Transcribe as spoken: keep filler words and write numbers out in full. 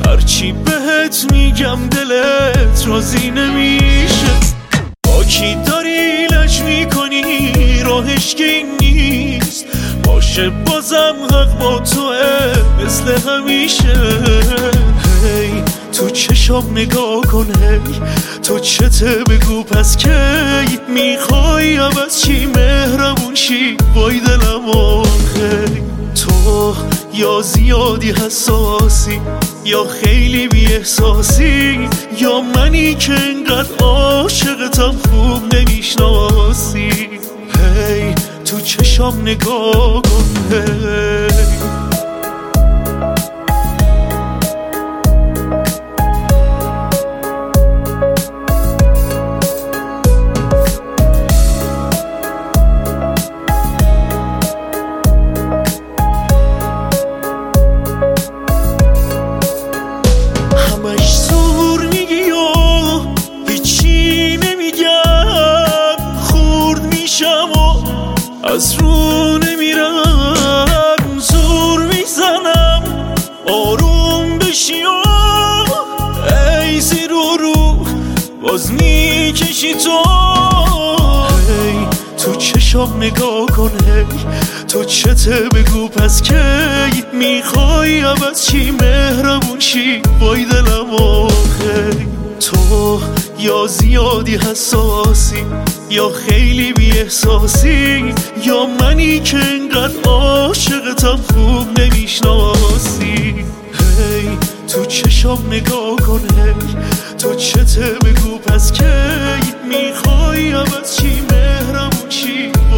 هرچی بهت میگم دلت راضی نمیشه. با کی داری لج میکنی راهش که این نیست، باشه بازم حق با توه مثل همیشه. هی تو چشم نگاه کن، هی تو چته بگو پس کی میخوای عوض چی مهربون شی وای دلم آخی. تو یا زیادی حساسی یا خیلی بی احساسی، یا منی که انقدر عاشقتم خوب نمیشناسی. هی تو چشم نگاه کن، هی از رو نمیرم، زور میزنم آروم بشی و ای زیر و رو باز میکشی تو. هی تو چشم نگاه کن، هی تو چته بگو پس کی میخوای عوض چی مهربون شی وای دلم آخی. تو یا زیادی حساسی یا خیلی بی احساسی، یا منی که انقدر عاشقتم خوب نمیشناسی. هی تو چشم نگاه کن، هی تو چته بگو پس کی میخوای عوض چی مهربون چی